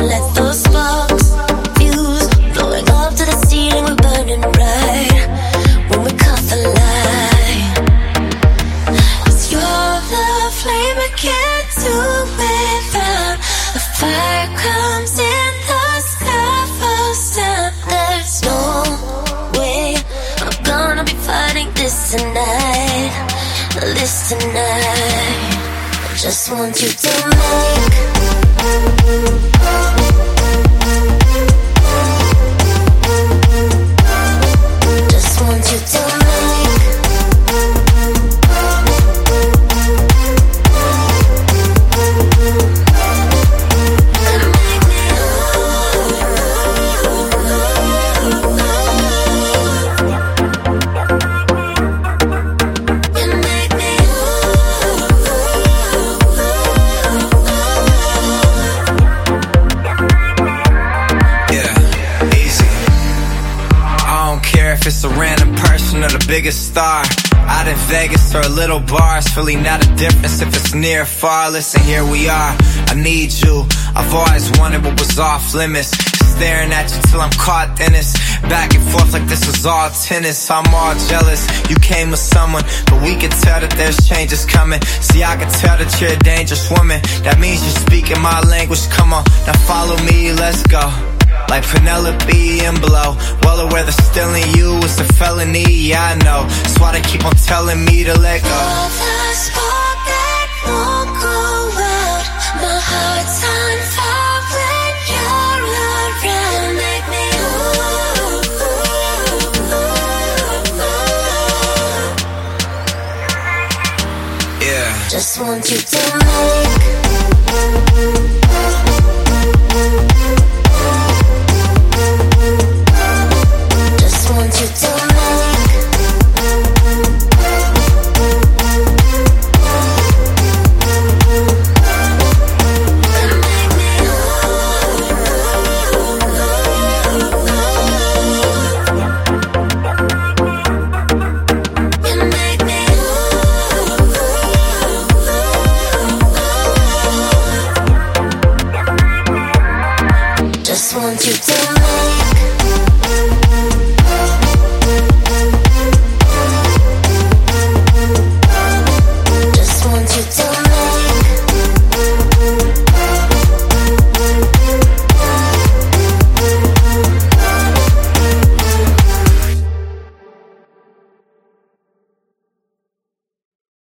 let those sparks fuse, blowing up to the ceiling, we're burning bright when we caught the light. 'Cause you're the flame I can't do without. The fire comes in the sky first time. There's no way I'm gonna be fighting this tonight. This tonight. I just want you to make just want you to make if it's a random person or the biggest star. Out in Vegas or a little bar, it's really not a difference if it's near or far. Listen, here we are, I need you. I've always wanted what was off limits. Staring at you till I'm caught in this. Back and forth like this was all tennis. I'm all jealous, you came with someone, but we can tell that there's changes coming. See, I can tell that you're a dangerous woman. That means you're speaking my language, come on, now follow me, let's go. Like Penelope and Blow, well aware that stealing you is a felony, yeah I know. That's why they keep on telling me to let go. you're the spark that won't go out. My heart's on fire when you're around. Make me yeah. Just want you to make